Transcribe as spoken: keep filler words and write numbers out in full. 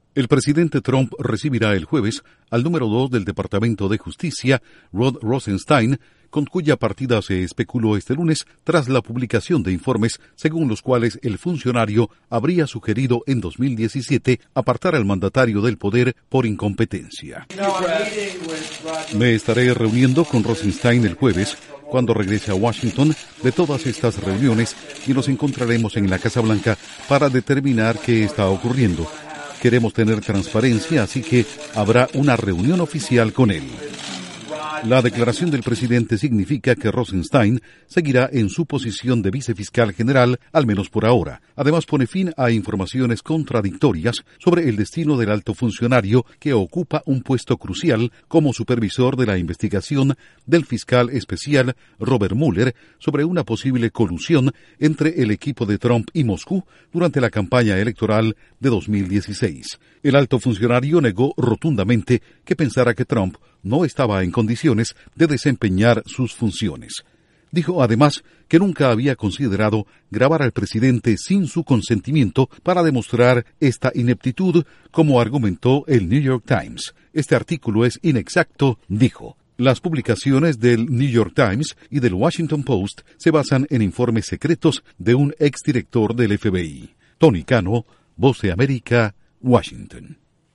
El presidente Trump recibirá el jueves al número dos del Departamento de Justicia, Rod Rosenstein, con cuya partida se especuló este lunes tras la publicación de informes según los cuales el funcionario habría sugerido en dos mil diecisiete apartar al mandatario del poder por incompetencia. Me estaré reuniendo con Rosenstein el jueves, cuando regrese a Washington, de todas estas reuniones y nos encontraremos en la Casa Blanca para determinar qué está ocurriendo. Queremos tener transparencia, así que habrá una reunión oficial con él. La declaración del presidente significa que Rosenstein seguirá en su posición de vicefiscal general, al menos por ahora. Además, pone fin a informaciones contradictorias sobre el destino del alto funcionario que ocupa un puesto crucial como supervisor de la investigación del fiscal especial Robert Mueller sobre una posible colusión entre el equipo de Trump y Moscú durante la campaña electoral de dos mil dieciséis. El alto funcionario negó rotundamente que pensara que Trump no estaba en condiciones de desempeñar sus funciones. Dijo además que nunca había considerado grabar al presidente sin su consentimiento para demostrar esta ineptitud, como argumentó el New York Times. Este artículo es inexacto, dijo. Las publicaciones del New York Times y del Washington Post se basan en informes secretos de un exdirector del F B I. Tony Cano, Voz de América, Washington.